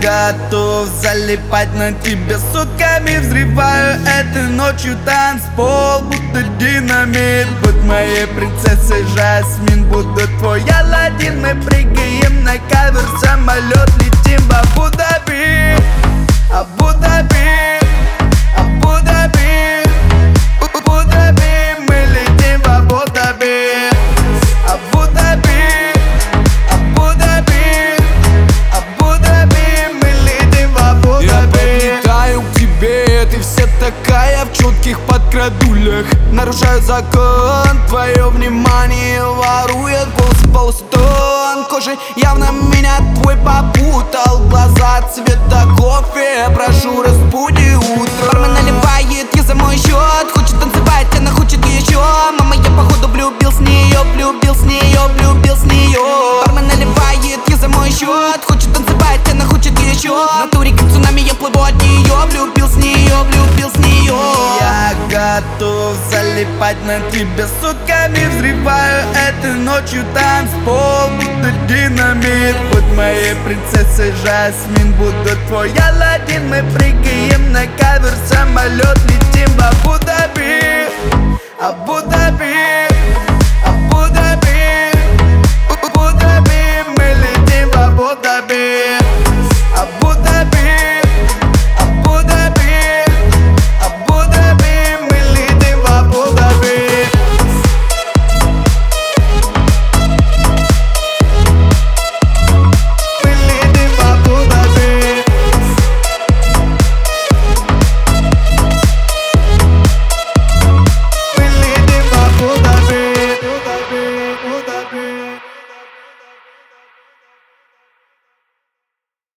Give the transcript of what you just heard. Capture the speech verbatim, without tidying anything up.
готов залипать на тебе сутками. Взрываю этой ночью танцпол, будто динамит. Будь моей принцессой Жасмин, буду твой Аладдин. Мы прыгаем на кавер, самолет, летим в Абу-Даби, Абу-Даби, Абу-Даби, Абу-Даби. Мы летим в Абу-Даби, Абу-Даби, Абу-Даби, Абу-Даби. Мы летим в Абу-Даби. Я подлетаю к тебе, ты вся такая в четких подкрадулях. Нарушаю закон, твое внимание ворует волосы, полосы тон кожи. Явно меня твой попутал, глаза цвета кофе. Прошу, разбуди утро. Бармен наливает, я за мой счет. Хочет танцевать, она хочет еще. Мама, я походу влюбил с нее, влюбил с нее, влюбил с нее. Бармен наливает, я за мой счет. Хочет танцевать, она хочет еще. В натуре как цунами, я плыву от нее. Влюбил с нее, влюбил с нее. Я готов залипать на тебе сутками. Взрываю этой ночью танцпол, будто динамит. Будь моей принцессой Жасмин, буду твой Аладдин. Мы прыгаем на кавер, самолет, летим в Абу-Даби.